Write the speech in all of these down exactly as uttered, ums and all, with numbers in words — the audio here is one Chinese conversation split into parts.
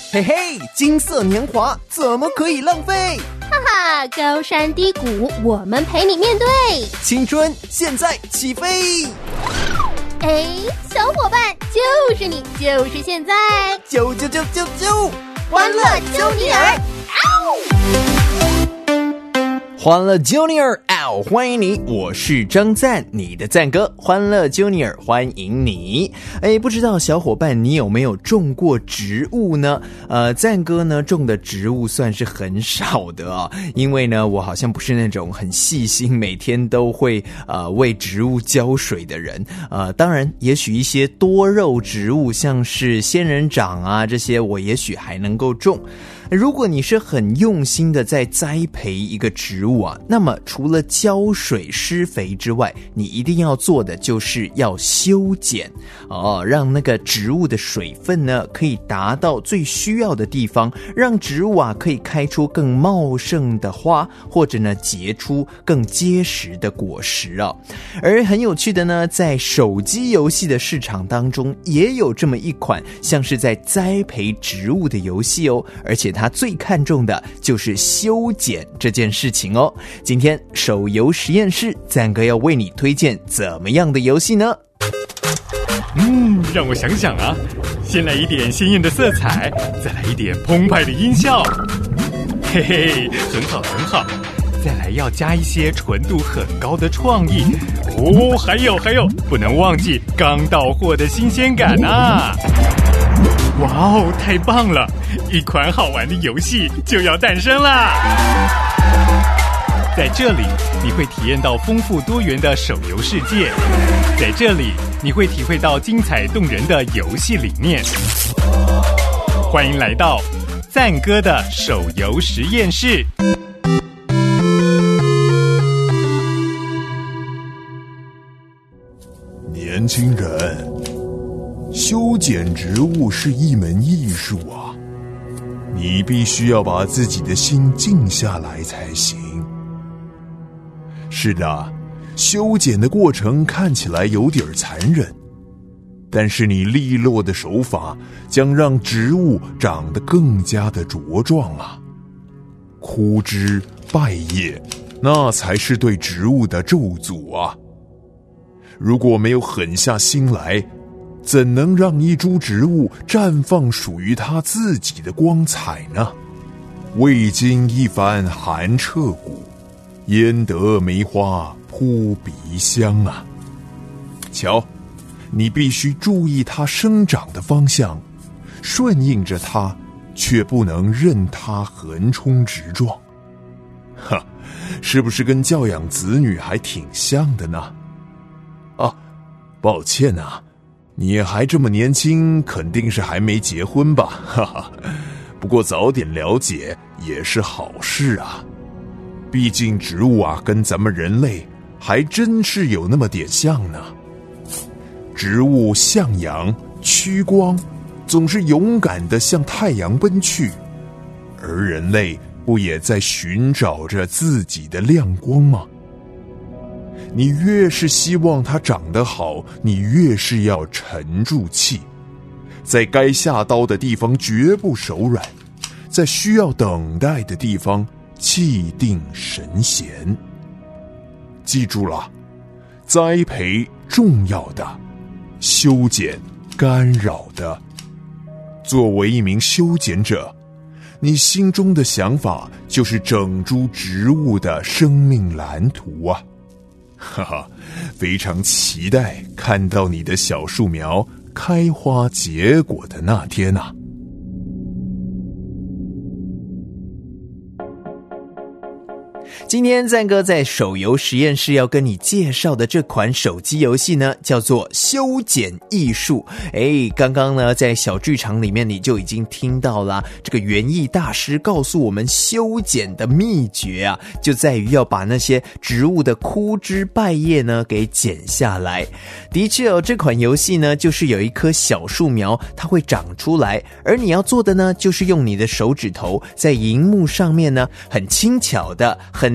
嘿嘿，金色年华怎么可以浪费？ 哈哈，高山低谷，我们陪你面对。 青春现在起飞！ 哎，小伙伴，就是你，就是现在， 啾啾啾啾啾， 欢乐啾尼尔！ 欢乐啾尼尔嗷，欢迎你，我是张赞，你的赞哥，欢乐啾尼尔欢迎你。哎，不知道小伙伴你有没有种过植物呢？呃，赞哥呢种的植物算是很少的啊，因为呢我好像不是那种很细心，每天都会呃为植物浇水的人。呃，当然，也许一些多肉植物，像是仙人掌啊这些，我也许还能够种。如果你是很用心的在栽培一个植物啊，那么除了浇水施肥之外，你一定要做的就是要修剪哦，让那个植物的水分呢可以达到最需要的地方，让植物啊可以开出更茂盛的花，或者呢结出更结实的果实啊。而很有趣的呢，在手机游戏的市场当中也有这么一款像是在栽培植物的游戏哦，而且它他最看重的就是修剪这件事情哦。今天手游实验室赞哥要为你推荐怎么样的游戏呢？ 嗯，让我想想啊，先来一点鲜艳的色彩，再来一点澎湃的音效，嘿嘿，很好很好。再来要加一些纯度很高的创意哦，还有还有，不能忘记刚到货的新鲜感啊！哇哦，太棒了！一款好玩的游戏就要诞生啦！在这里，你会体验到丰富多元的手游世界，在这里，你会体会到精彩动人的游戏理念。欢迎来到赞哥的手游实验室。 年轻人，修剪植物是一门艺术啊，你必须要把自己的心静下来才行。是的，修剪的过程看起来有点残忍，但是你利落的手法将让植物长得更加的茁壮啊。枯枝败叶，那才是对植物的咒诅啊。如果没有狠下心来，怎能让一株植物绽放属于它自己的光彩呢？未经一番寒彻骨，焉得梅花扑鼻香啊！瞧，你必须注意它生长的方向，顺应着它，却不能任它横冲直撞。哈，是不是跟教养子女还挺像的呢？啊，抱歉啊，你还这么年轻，肯定是还没结婚吧？哈哈，不过早点了解也是好事啊。毕竟植物啊，跟咱们人类还真是有那么点像呢。植物向阳趋光，总是勇敢地向太阳奔去，而人类不也在寻找着自己的亮光吗？你越是希望它长得好，你越是要沉住气，在该下刀的地方绝不手软，在需要等待的地方气定神闲。记住了，栽培重要的，修剪干扰的。作为一名修剪者，你心中的想法就是整株植物的生命蓝图啊！哈哈，非常期待看到你的小树苗开花结果的那天啊！ 今天赞哥在手游实验室要跟你介绍的这款手机游戏呢，叫做修剪艺术。诶，刚刚呢在小剧场里面你就已经听到啦，这个园艺大师告诉我们修剪的秘诀啊，就在于要把那些植物的枯枝败叶呢给剪下来。的确哦，这款游戏呢就是有一棵小树苗，它会长出来，而你要做的呢就是用你的手指头在萤幕上面呢很轻巧的很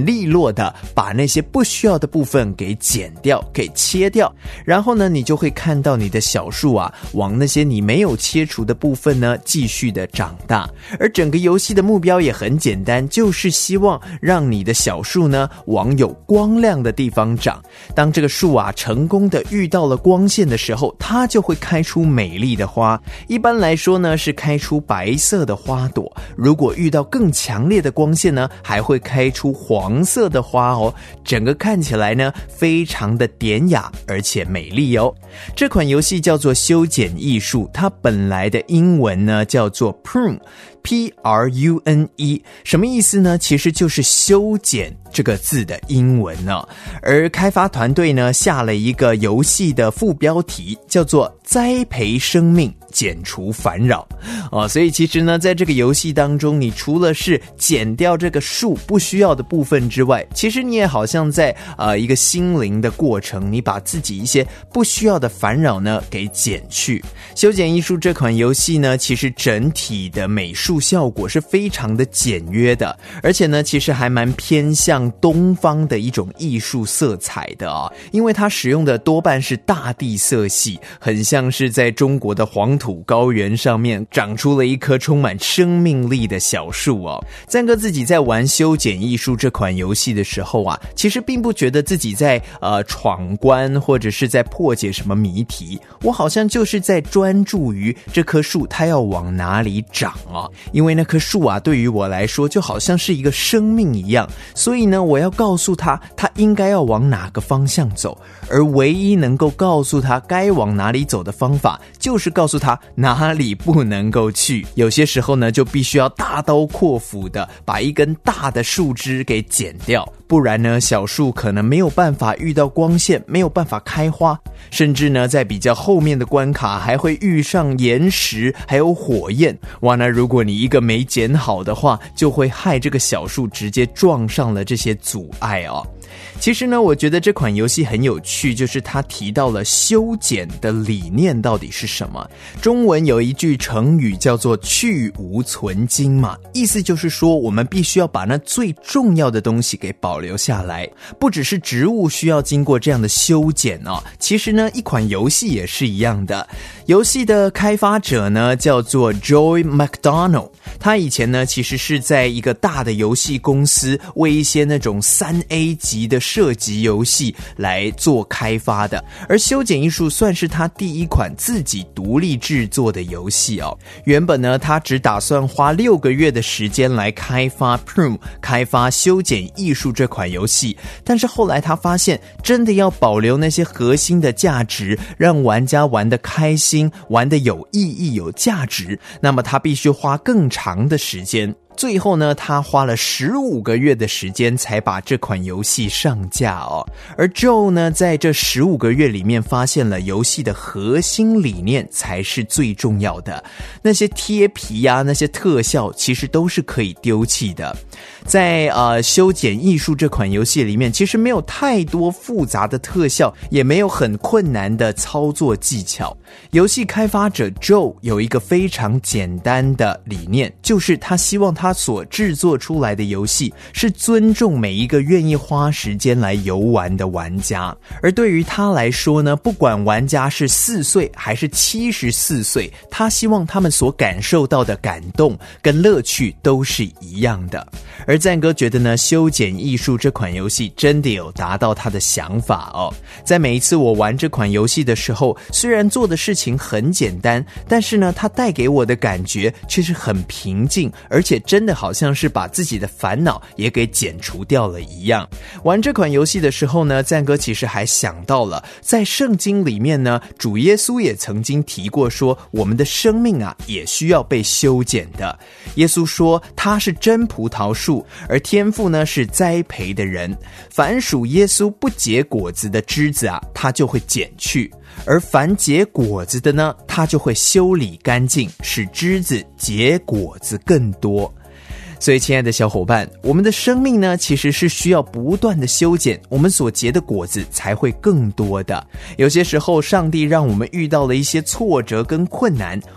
很利落的把那些不需要的部分给剪掉，给切掉，然后呢，你就会看到你的小树啊，往那些你没有切除的部分呢，继续的长大。而整个游戏的目标也很简单，就是希望让你的小树呢，往有光亮的地方长。当这个树啊，成功的遇到了光线的时候，它就会开出美丽的花。一般来说呢，是开出白色的花朵，如果遇到更强烈的光线呢，还会开出黄色的花哦。整个看起来呢，非常的典雅而且美丽哦。这款游戏叫做修剪艺术，它本来的英文呢叫做 prune P R U N E， 什么意思呢？其实就是修剪这个字的英文呢。而开发团队呢下了一个游戏的副标题，叫做栽培生命，剪除烦扰哦。所以其实呢，在这个游戏当中，你除了是剪掉这个树不需要的部分之外，其实你也好像在呃一个心灵的过程，你把自己一些不需要的烦扰呢给剪去。修剪艺术这款游戏呢，其实整体的美术效果是非常的简约的，而且呢，其实还蛮偏向东方的一种艺术色彩的啊、哦，因为它使用的多半是大地色系，很像是在中国的黄土高原上面长出了一棵充满生命力的小树哦。赞哥自己在玩修剪艺术这款游戏的时候啊，其实并不觉得自己在呃闯关或者是在破解什么谜题，我好像就是在专注于这棵树它要往哪里长啊。因为那棵树啊，对于我来说就好像是一个生命一样，所以呢，我要告诉它它应该要往哪个方向走，而唯一能够告诉它该往哪里走的方法，就是告诉它哪里不能够去。有些时候呢，就必须要大刀阔斧的把一根大的树枝给剪掉，不然呢，小树可能没有办法遇到光线，没有办法开花，甚至呢，在比较后面的关卡还会遇上岩石还有火焰。哇，那如果你一个没剪好的话，就会害这个小树直接撞上了这些阻碍哦。其实呢，我觉得这款游戏很有趣，就是它提到了修剪的理念到底是什么。中文有一句成语叫做去无存精嘛，意思就是说我们必须要把那最重要的东西给保留下来。不只是植物需要经过这样的修剪哦，其实呢，一款游戏也是一样的。游戏的开发者呢叫做 Joy McDonald， 他以前呢其实是在一个大的游戏公司为一些那种 三 A 级的射击游戏来做开发的，而修剪艺术算是他第一款自己独立制作的游戏哦。原本呢，他只打算花六个月的时间来开发 Prune， 开发修剪艺术这款游戏，但是后来他发现，真的要保留那些核心的价值，让玩家玩得开心，玩得有意义、有价值，那么他必须花更长的时间。最后呢，他花了十五个月的时间才把这款游戏上架哦。而 Joe 呢，在这十五个月里面发现了游戏的核心理念才是最重要的。那些贴皮啊，那些特效其实都是可以丢弃的。在呃修剪艺术这款游戏里面，其实没有太多复杂的特效，也没有很困难的操作技巧。游戏开发者 Joe 有一个非常简单的理念，就是他希望他他所制作出来的游戏是尊重每一个愿意花时间来游玩的玩家。而对于他来说呢，不管玩家是四岁还是七十四岁，他希望他们所感受到的感动跟乐趣都是一样的。而赞哥觉得呢，修剪艺术这款游戏真的有达到他的想法哦。在每一次我玩这款游戏的时候，虽然做的事情很简单，但是呢，它带给我的感觉却是很平静，而且真的好像是把自己的烦恼也给剪除掉了一样。玩这款游戏的时候呢，赞哥其实还想到了，在圣经里面呢，主耶稣也曾经提过说，我们的生命啊，也需要被修剪的。耶稣说，他是真葡萄树，而天父呢是栽培的人。凡属耶稣不结果子的枝子啊，他就会剪去；而凡结果子的呢，他就会修理干净，使枝子结果子更多。所以亲爱的小伙伴，我们的生命呢，其实是需要不断的修剪，我们所结的果子才会更多的。有些时候上帝让我们遇到了一些挫折跟困难，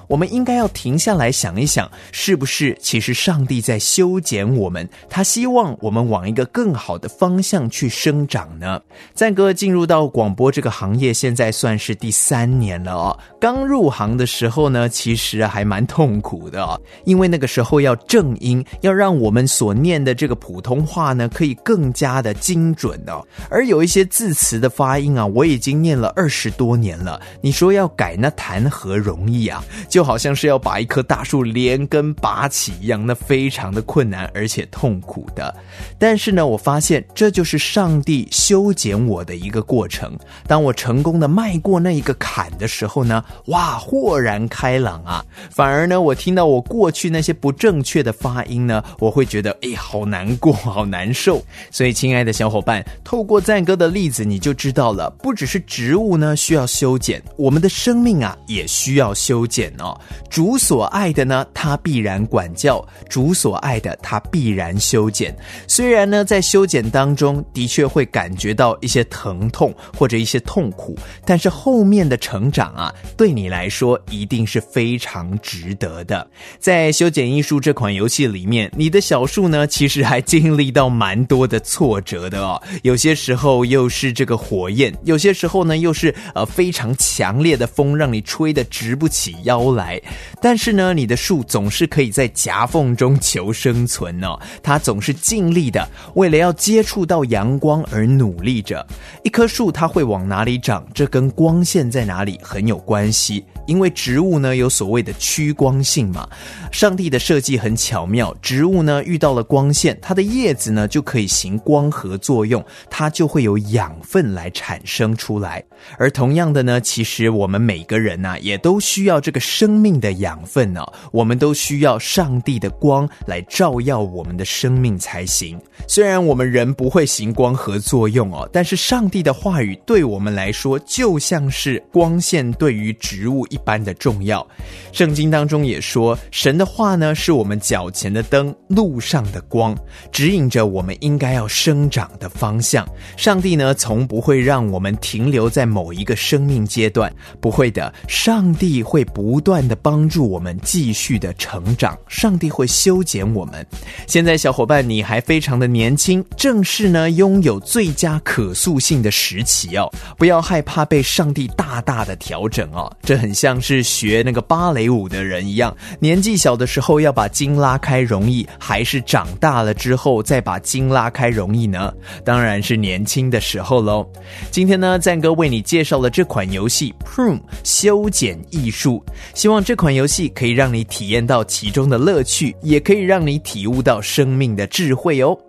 我们应该要停下来想一想，是不是其实上帝在修剪我们，他希望我们往一个更好的方向去生长呢？赞哥进入到广播这个行业，现在算是第三年了哦。刚入行的时候呢，其实还蛮痛苦的哦，因为那个时候要正音，要让我们所念的这个普通话呢，可以更加的精准哦。而有一些字词的发音啊，我已经念了二十多年了，你说要改，那谈何容易啊？就好像是要把一棵大树连根拔起一样，那非常的困难而且痛苦的。但是呢，我发现这就是上帝修剪我的一个过程。当我成功的迈过那一个坎的时候呢，哇，豁然开朗啊！反而呢，我听到我过去那些不正确的发音呢，我会觉得哎，好难过，好难受。所以亲爱的小伙伴，透过赞哥的例子你就知道了，不只是植物呢需要修剪，我们的生命啊也需要修剪哦。主所爱的呢，他必然管教；主所爱的，他必然修剪。虽然呢，在修剪当中的确会感觉到一些疼痛或者一些痛苦，但是后面的成长啊，对你来说一定是非常值得的。在修剪艺术这款游戏里面，你的小树呢，其实还经历到蛮多的挫折的哦。有些时候又是这个火焰，有些时候呢又是呃非常强烈的风，让你吹得直不起腰来。但是呢，你的树总是可以在夹缝中求生存哦，它总是尽力的为了要接触到阳光而努力着。一棵树它会往哪里长，这跟光线在哪里很有关系，因为植物呢有所谓的趋光性嘛。上帝的设计很巧妙，植物呢遇到了光线，它的叶子呢就可以行光合作用，它就会有养分来产生出来。而同样的呢，其实我们每个人啊也都需要这个生命的养分哦，我们都需要上帝的光来照耀我们的生命才行。虽然我们人不会行光合作用哦，但是上帝的话语对我们来说就像是光线对于植物一般的重要。圣经当中也说，神的话呢是我们脚前的灯，路上的光，指引着我们应该要生长的方向。上帝呢从不会让我们停留在某一个生命阶段，不会的，上帝会不断的帮助我们继续的成长，上帝会修剪我们。现在小伙伴你还非常的年轻，正是呢拥有最佳可塑性的时期哦，不要害怕被上帝大大的调整哦。这很像是学那个芭蕾舞的人一样，年纪小的时候要把筋拉开容易，还是长大了之后再把筋拉开容易呢？当然是年轻的时候咯。今天呢，赞哥为你介绍了这款游戏 Prune 修剪艺术，希望这款游戏可以让你体验到其中的乐趣，也可以让你体悟到生命的智慧哦。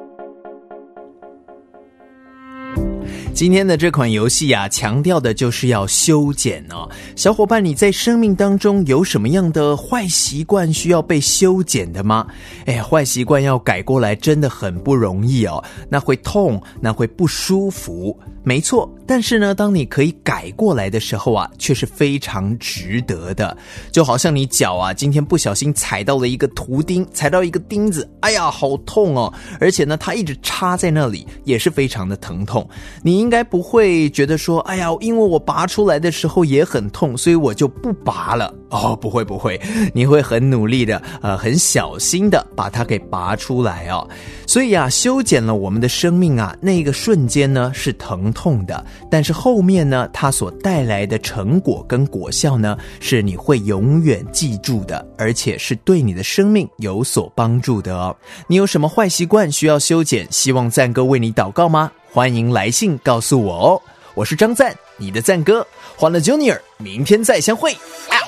今天的这款游戏啊，强调的就是要修剪哦。小伙伴，你在生命当中有什么样的坏习惯需要被修剪的吗？哎，坏习惯要改过来真的很不容易哦，那会痛，那会不舒服。没错，但是呢，当你可以改过来的时候啊，却是非常值得的。就好像你脚啊，今天不小心踩到了一个图钉，踩到一个钉子，哎呀，好痛哦！而且呢，它一直插在那里，也是非常的疼痛。你应该不会觉得说，哎呀，因为我拔出来的时候也很痛，所以我就不拔了。哦，不会不会，你会很努力的，呃，很小心的把它给拔出来哦。所以啊，修剪了我们的生命啊，那个瞬间呢是疼痛的，但是后面呢，它所带来的成果跟果效呢，是你会永远记住的，而且是对你的生命有所帮助的哦。你有什么坏习惯需要修剪？希望赞哥为你祷告吗？欢迎来信告诉我哦。我是张赞，你的赞哥，欢乐 Junior， 明天再相会。啊